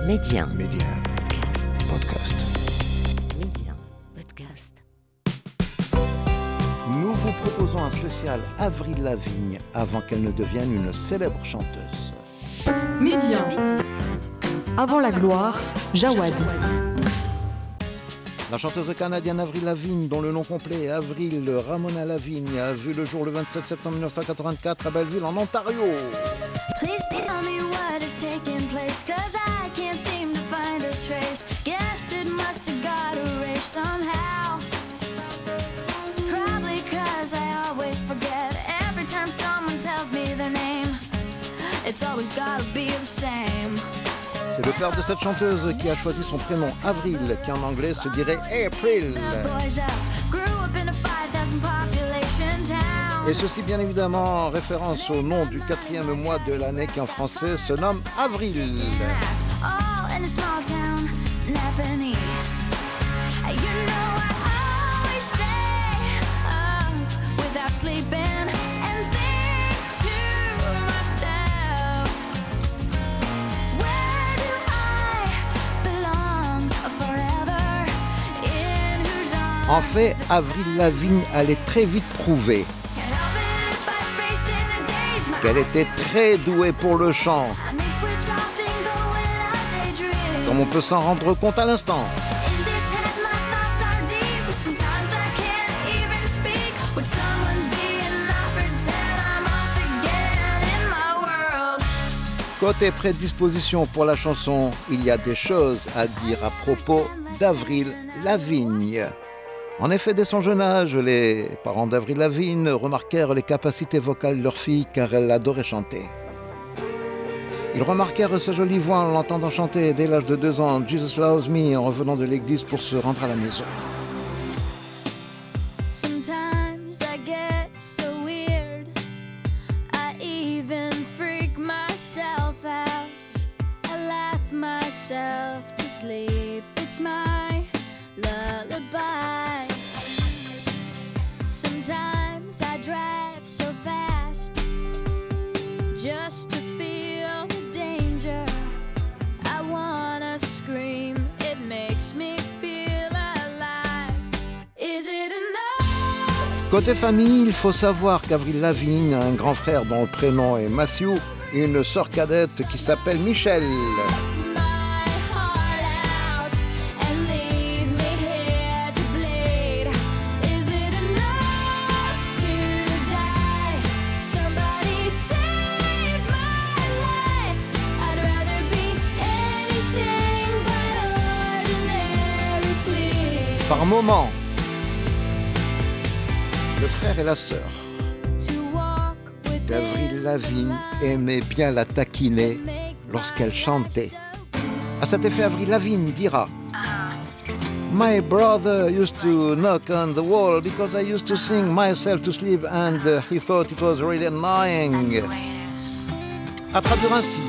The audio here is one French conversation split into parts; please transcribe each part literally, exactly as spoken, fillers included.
Média. Média. Podcast. Média. Podcast. Nous vous proposons un spécial Avril Lavigne avant qu'elle ne devienne une célèbre chanteuse. Média. Avant la gloire, Jawad. La chanteuse canadienne Avril Lavigne, dont le nom complet est Avril Ramona Lavigne, a vu le jour le vingt-sept septembre mille neuf cent quatre-vingt-quatre à Belleville, en Ontario. Please tell me what is taking place, cause I can't seem to find a trace. Guess it must have got erased somehow. Probably cause I always forget every time someone tells me their name. It's always gotta be the same. C'est le père de cette chanteuse qui a choisi son prénom Avril, qui en anglais se dirait April. Et ceci bien évidemment en référence au nom du quatrième mois de l'année qui en français se nomme Avril. En fait, Avril Lavigne allait très vite prouver qu'elle était très douée pour le chant, comme on peut s'en rendre compte à l'instant. Côté prédisposition pour la chanson, il y a des choses à dire à propos d'Avril Lavigne. En effet, dès son jeune âge, les parents d'Avril Lavigne remarquèrent les capacités vocales de leur fille car elle adorait chanter. Ils remarquèrent sa jolie voix en l'entendant chanter dès l'âge de deux ans « Jesus Loves Me » en revenant de l'église pour se rendre à la maison. Sometimes I get so weird, I even freak myself out. I laugh myself to sleep, it's my lullaby. Sometimes I drive so fast just to feel the danger. I wanna scream, it makes me feel alive. Is it enough? Côté famille, il faut savoir qu'Avril Lavigne a un grand frère dont le prénom est Matthew et une sœur cadette qui s'appelle Michelle. Par moments, le frère et la sœur d'Avril Lavigne aimaient bien la taquiner lorsqu'elle chantait. À cet effet, Avril Lavigne dira « My brother used to knock on the wall because I used to sing myself to sleep and he thought it was really annoying. » À traduire ainsi,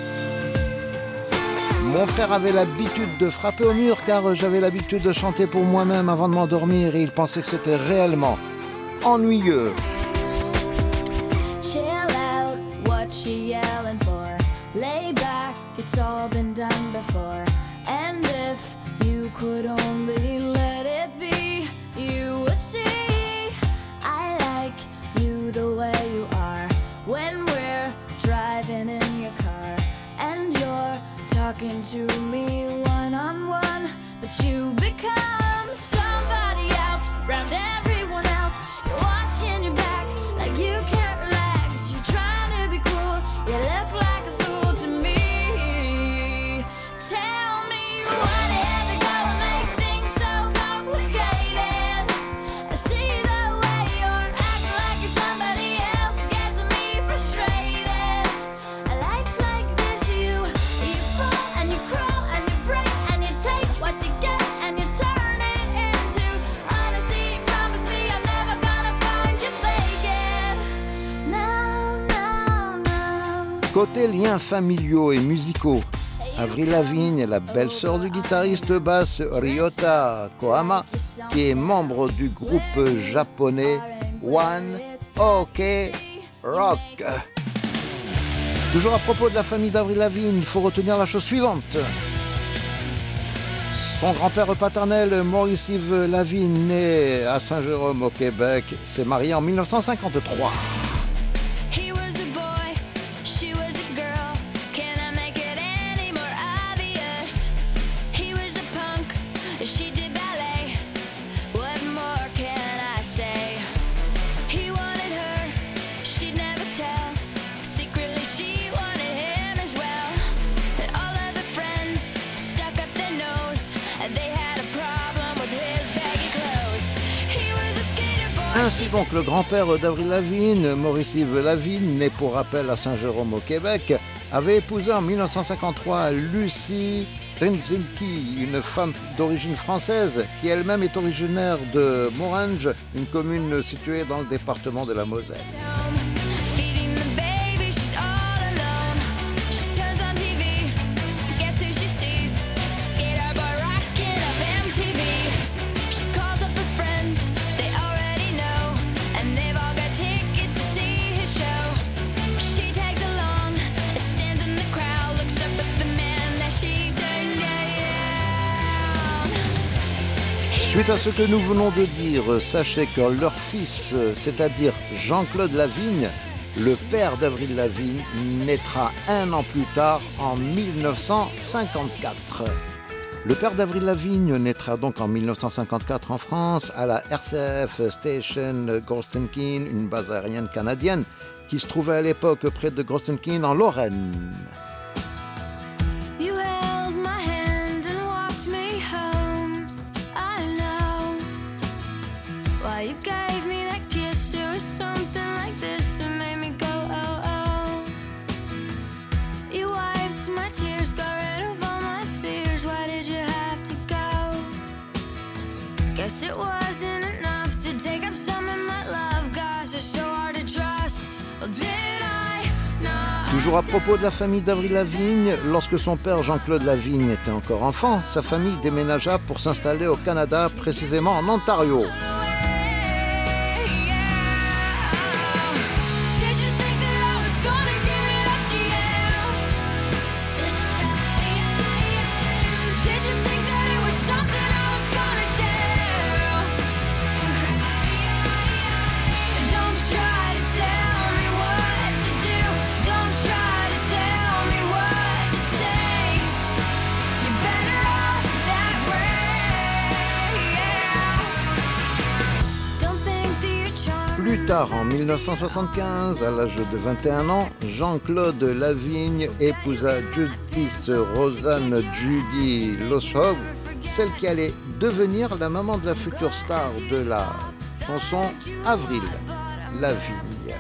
mon frère avait l'habitude de frapper au mur car j'avais l'habitude de chanter pour moi-même avant de m'endormir et il pensait que c'était réellement ennuyeux. Chill out, what she yelling for? Lay back, it's all been done before. And if you could only let it be, you would see I like you the way you are. When we're driving in your car and you're talking to me one-on-one, but you become somebody else, round everyone else. You're watching your back like you can't relax. You're trying to be cool, you look like a fool to me. Tell me what is it gonna make things so complicated? I see the way you're acting like you're somebody else, gets me frustrated. Life's like this, you you fall and you crawl and you break and you take what you get and you turn it into honesty. Promise me I'm never gonna find you faking. No, no, no. Côté liens familiaux et musicaux, Avril Lavigne est la belle-sœur du guitariste basse Ryota Kohama, qui est membre du groupe japonais One Ok Rock. Toujours à propos de la famille d'Avril Lavigne, il faut retenir la chose suivante. Son grand-père paternel, Maurice-Yves Lavigne, né à Saint-Jérôme au Québec, s'est marié en mille neuf cent cinquante-trois. Ainsi donc, le grand-père d'Avril Lavigne, Maurice-Yves Lavigne, né pour rappel à Saint-Jérôme au Québec, avait épousé en mille neuf cent cinquante-trois Lucie Trinzinski, une femme d'origine française qui elle-même est originaire de Morhange, une commune située dans le département de la Moselle. Suite à ce que nous venons de dire, sachez que leur fils, c'est-à-dire Jean-Claude Lavigne, le père d'Avril Lavigne, naîtra un an plus tard, en mille neuf cent cinquante-quatre. Le père d'Avril Lavigne naîtra donc en mille neuf cent cinquante-quatre en France, à la R C F Station Gorstenkin, une base aérienne canadienne, qui se trouvait à l'époque près de Gorstenkin en Lorraine. You gave me that kiss, it was something like this, it made me go, oh, oh. You wiped my tears, got rid of all my fears, why did you have to go? Guess it wasn't enough to take up some of my love, gosh, it's so hard to trust, well, did I not? Toujours à propos de la famille d'Avril Lavigne, lorsque son père Jean-Claude Lavigne était encore enfant, sa famille déménagea pour s'installer au Canada, précisément en Ontario. Plus tard, en mille neuf cent soixante-quinze, à l'âge de vingt et un ans, Jean-Claude Lavigne épousa Judith Rosanne Judy Loshow, celle qui allait devenir la maman de la future star de la chanson, Avril Lavigne.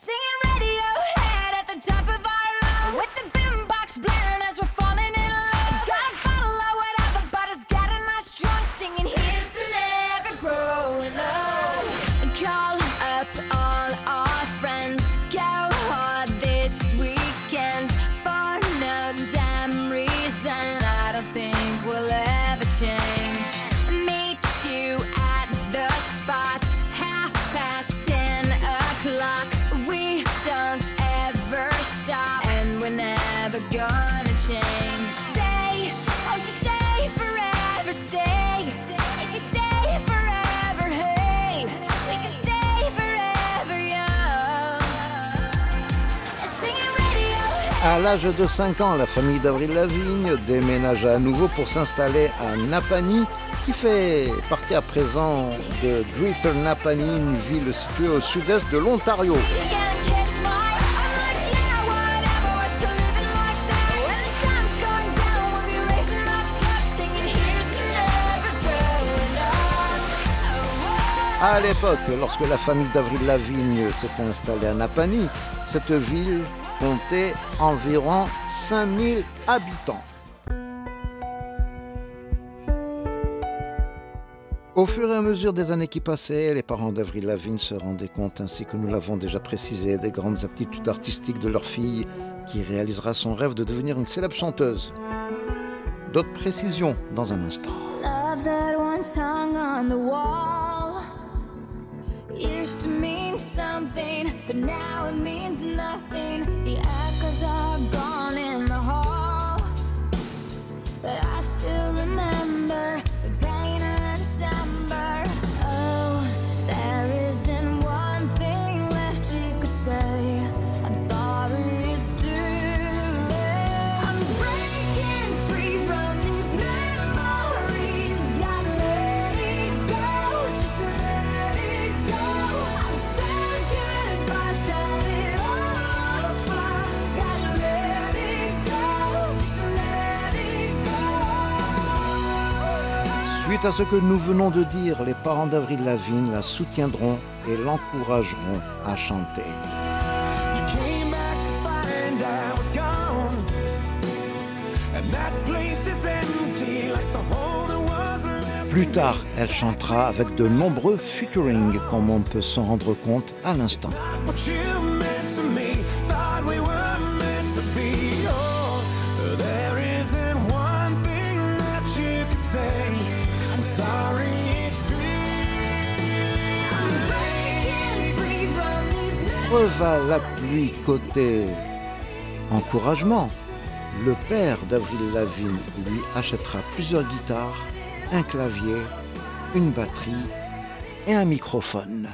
Gonna change. Stay, oh just stay forever, stay. If you stay forever, hey, we can stay forever young. Singing radio. À l'âge de cinq ans, la famille d'Avril Lavigne déménagea à nouveau pour s'installer à Napanee, qui fait partie à présent de Greater Napanee, une ville située au sud-est de l'Ontario. À l'époque, lorsque la famille d'Avril Lavigne s'était installée à Napanee, cette ville comptait environ cinq mille habitants. Au fur et à mesure des années qui passaient, les parents d'Avril Lavigne se rendaient compte, ainsi que nous l'avons déjà précisé, des grandes aptitudes artistiques de leur fille, qui réalisera son rêve de devenir une célèbre chanteuse. D'autres précisions dans un instant. Love that once hung on the wall used to mean something, but now it means nothing. The echoes are gone in the hall, but I still remember Suite à ce que nous venons de dire, les parents d'Avril Lavigne la soutiendront et l'encourageront à chanter. Plus tard, elle chantera avec de nombreux featuring, comme on peut s'en rendre compte à l'instant. Preuve à l'appui côté encouragement, le père d'Avril Lavigne lui achètera plusieurs guitares, un clavier, une batterie et un microphone.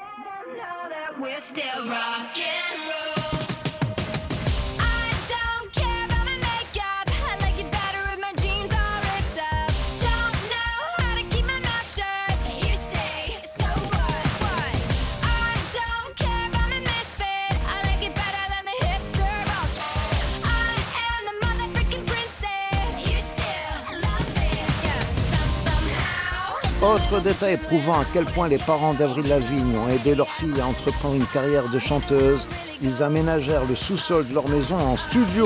Autre détail prouvant à quel point les parents d'Avril Lavigne ont aidé leur fille à entreprendre une carrière de chanteuse, ils aménagèrent le sous-sol de leur maison en studio.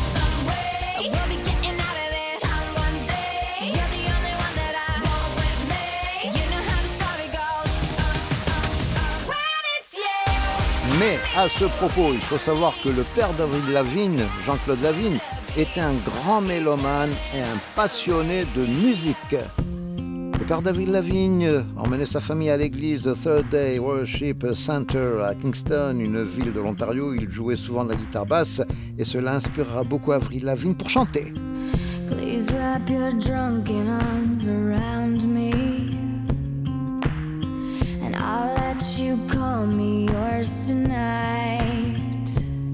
Mais à ce propos, il faut savoir que le père d'Avril Lavigne, Jean-Claude Lavigne, était un grand mélomane et un passionné de musique. Le père d'Avril Lavigne emmenait sa famille à l'église The Third Day Worship Center à Kingston, une ville de l'Ontario. Il jouait souvent de la guitare basse et cela inspirera beaucoup Avril Lavigne pour chanter. Please wrap your drunken arms around me and I'll let you call me yours tonight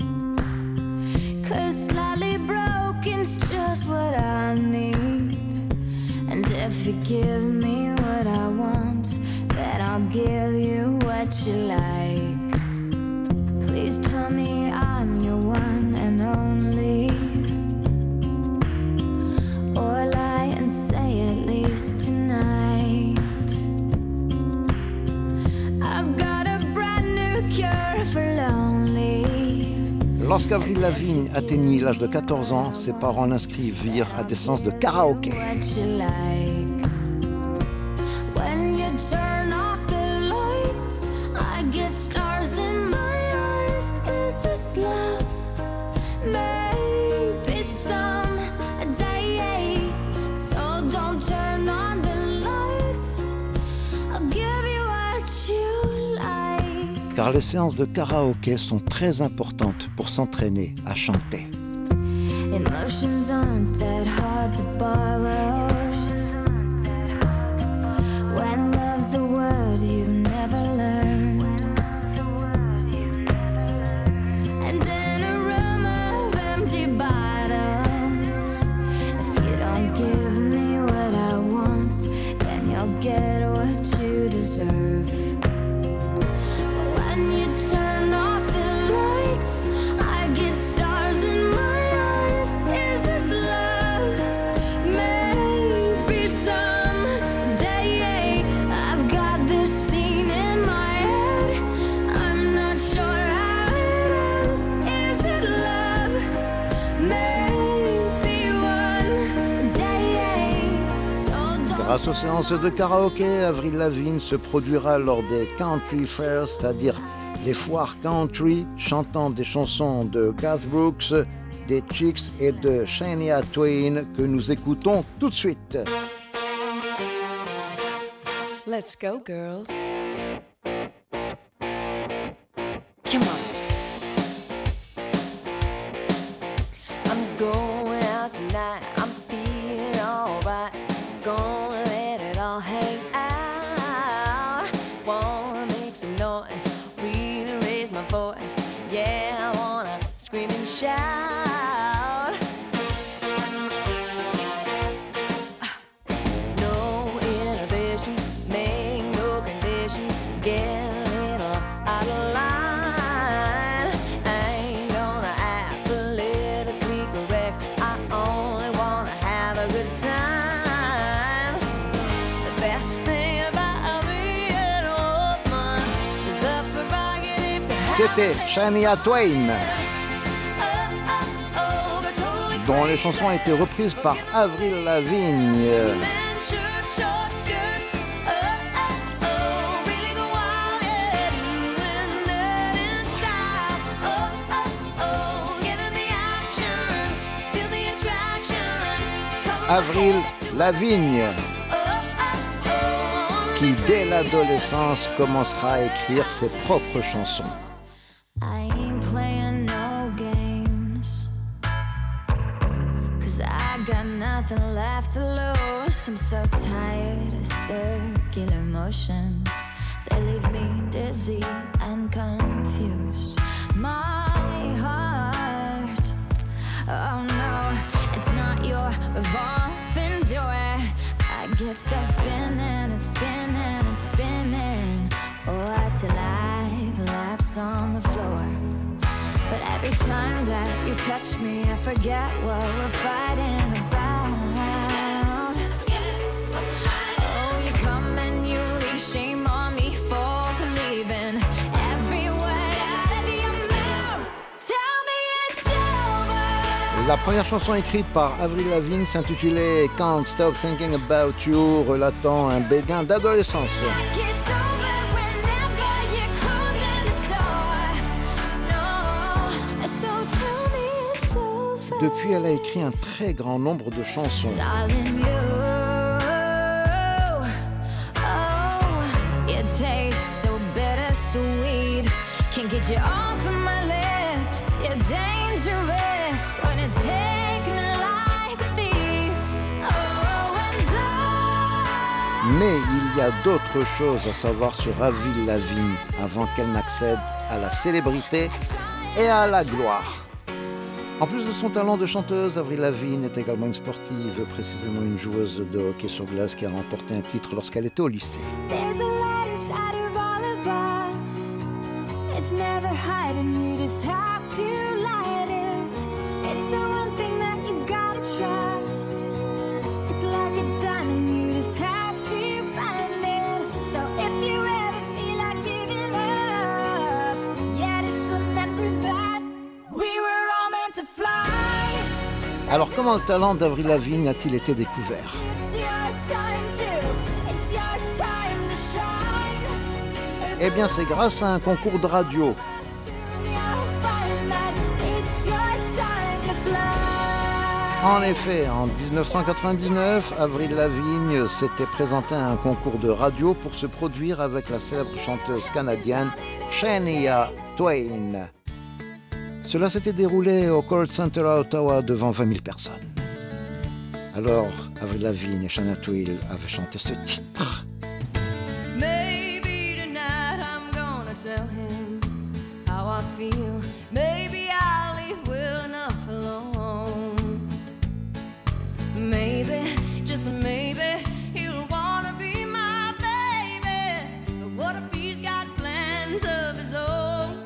'cause slightly broken's just what I need. And if you give me what I want, then I'll give you what you like. Please tell me I'm your one and only, or lie and say at least tonight I've got a brand new cure for lonely. Lorsqu'Avril Lavigne atteignit l'âge de quatorze ans, ses parents l'inscrivirent à des séances de karaoké. Car les séances de karaoké sont très importantes pour s'entraîner à chanter. Emotions aren't that hard to borrow. When love's a word you've never learned. And in a room of empty bottles, if you don't give me what I want, then you'll get what you deserve. When you turn off the lights, I get stars in my eyes. Is this love? Maybe someday. I've got this scene in my head. I'm not sure how it ends. Is it love? Maybe one day. So don't. Grâce aux séances de karaoké, Avril Lavigne se produira lors des Country Fairs, c'est-à-dire les foires country, chantant des chansons de Garth Brooks, des Chicks et de Shania Twain que nous écoutons tout de suite. Let's go, girls. Come on. I'm going out tonight. I'm feeling alright. Gonna let it all hang out. Wanna make some noise. Really raise my voice. Yeah, I wanna scream and shout. No inhibitions, make no conditions. Get a little out of line. I ain't gonna act politically correct. I only wanna have a good time. C'était Shania Twain, dont les chansons ont été reprises par Avril Lavigne. Avril Lavigne, qui dès l'adolescence commencera à écrire ses propres chansons. I ain't playing no games, 'cause I got nothing left to lose. I'm so tired of circular motions. They leave me dizzy and confused. My heart, oh no, it's not your revolving door. I get stuck spinning and spinning and spinning, or till I collapse on the floor. But every time that you touch me, I forget what we're fighting about. Oh, you come and you leave shame on me for believing every word out of your mouth. Tell me it's over. La première chanson écrite par Avril Lavigne s'intitulait Can't Stop Thinking About You, relatant un béguin d'adolescence. Like it's over whenever you're closing the door. No, so tell me it's over. Depuis, elle a écrit un très grand nombre de chansons. Darling, you, oh, you taste so bittersweet. Can't get you off of my lips. You're dangerous. Wanna take me like a thief. Oh, and I... Mais il y a d'autres choses à savoir sur Avril Lavigne avant qu'elle n'accède à la célébrité et à la gloire. En plus de son talent de chanteuse, Avril Lavigne est également une sportive, précisément une joueuse de hockey sur glace qui a remporté un titre lorsqu'elle était au lycée. There's a light inside of all of us. It's never hiding, you just have to light it. It's the one thing that you gotta trust. It's like a diamond, you just have to find it. So if you ever feel like giving up, yeah, just remember that we were all meant to fly. Alors comment le talent d'Avril Lavigne a-t-il été découvert ? It's your time to, it's your time to shine. Eh bien c'est grâce à un concours de radio. En effet, en dix-neuf cent quatre-vingt-dix-neuf, Avril Lavigne s'était présentée à un concours de radio pour se produire avec la célèbre chanteuse canadienne Shania Twain. Cela s'était déroulé au Court Center à Ottawa devant vingt mille personnes. Alors, Avril Lavigne et Shania Twain avaient chanté ce titre. Maybe tonight I'm gonna tell him how I feel. Maybe I'll leave well enough alone. Maybe, just maybe, he'll wanna be my baby. But what if he's got plans of his own?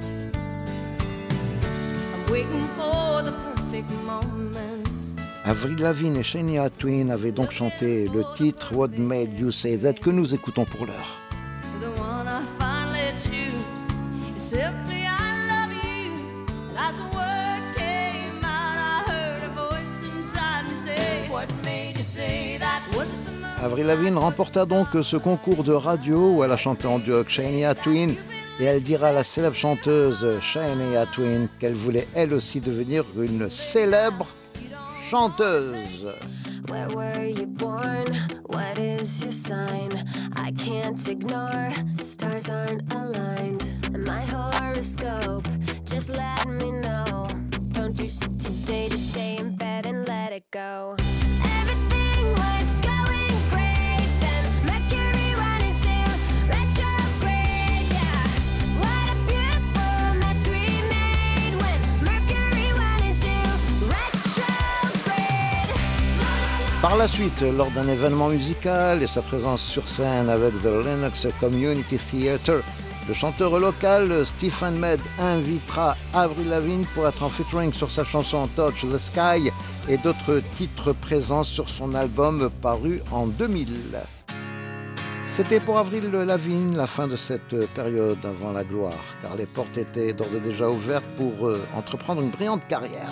I'm waiting for the perfect moment. Avril Lavigne et Shania Twain avaient donc chanté le titre What Made You Say That que nous écoutons pour l'heure. The one I finally choose is simply I love you. And as the words came out, I heard a voice inside me say, what made you say that? Was it the moon? Avril Lavigne remporta donc ce concours de radio où elle a chanté en duo avec Shania Twain et elle dira à la célèbre chanteuse Shania Twain qu'elle voulait elle aussi devenir une célèbre chanteuse. Where were you born? What is your sign? I can't ignore, stars aren't aligned. And my horoscope, just let me know. Don't do shit today, just stay in bed and let it go. Everything was going great, then Mercury went into retrograde, yeah. What a beautiful mess we made when Mercury went into retrograde. Par la suite, lors d'un événement musical et sa présence sur scène avec The Lenox Community Theatre, le chanteur local Stephen Mead invitera Avril Lavigne pour être en featuring sur sa chanson Touch the Sky et d'autres titres présents sur son album paru en deux mille. C'était pour Avril Lavigne la fin de cette période avant la gloire, car les portes étaient d'ores et déjà ouvertes pour euh, entreprendre une brillante carrière.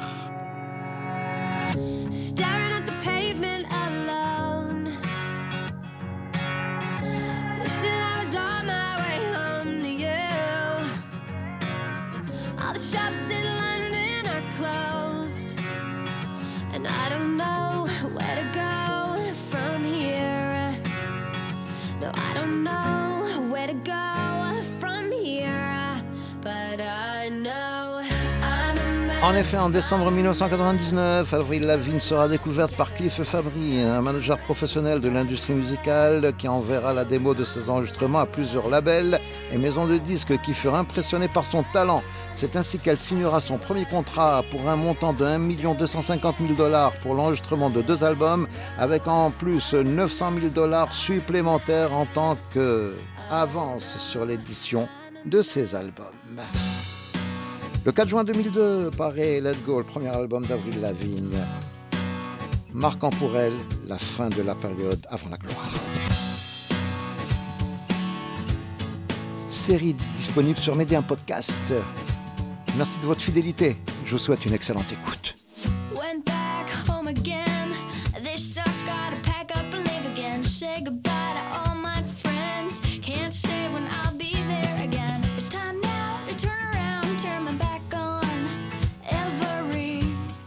Staring at the pavement alone, wishing I was on my way home to you. All the shops in London are closed, and I don't know where to go from here. No, I don't know where to go from here, but I know I'm a man. En effet, en décembre mille neuf cent quatre-vingt-dix-neuf, Avril Lavigne sera découverte par Cliff Fabry, un manager professionnel de l'industrie musicale qui enverra la démo de ses enregistrements à plusieurs labels et maisons de disques qui furent impressionnés par son talent. C'est ainsi qu'elle signera son premier contrat pour un montant de un million deux cent cinquante mille dollars pour l'enregistrement de deux albums, avec en plus neuf cent mille dollars supplémentaires en tant qu'avance sur l'édition de ces albums. Le quatre juin deux mille deux paraît Let Go, le premier album d'Avril Lavigne, marquant pour elle la fin de la période avant la gloire. Série disponible sur Medium Podcast. Merci de votre fidélité. Je vous souhaite une excellente écoute. Went back home again. This sucks, gotta pack up and leave again. Say goodbye to all my friends. Can't say when I'll be there again. It's time now to turn around, turn my back on everything.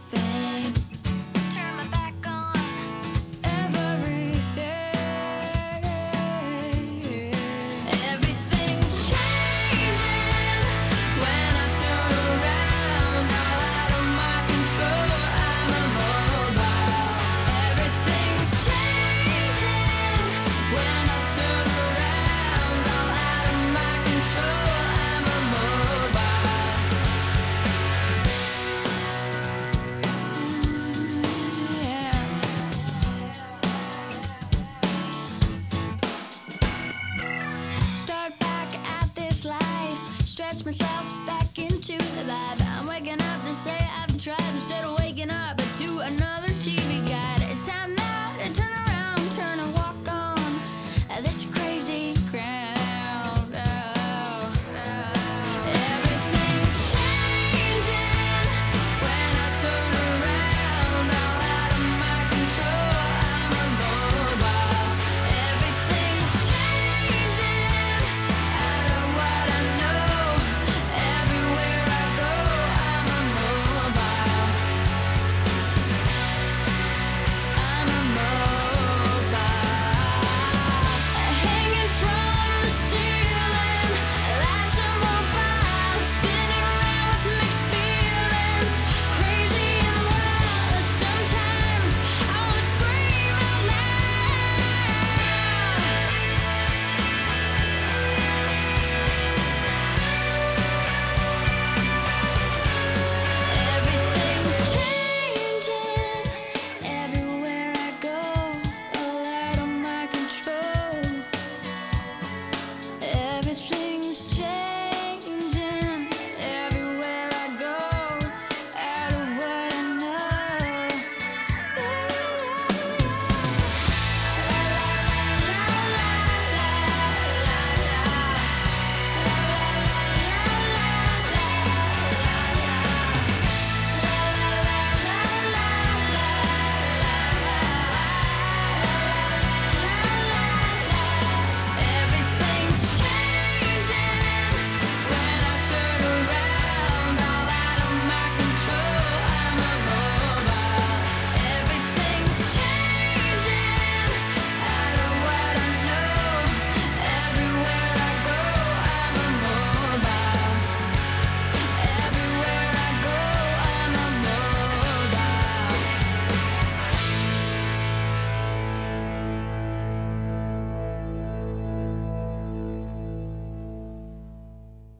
Turn my back on everything. Everything's changing when I turn around. All out of my control, I'm immobile. Everything's changing when I turn around. All out of my control, I'm immobile. Yeah. Start back at this life, stretch myself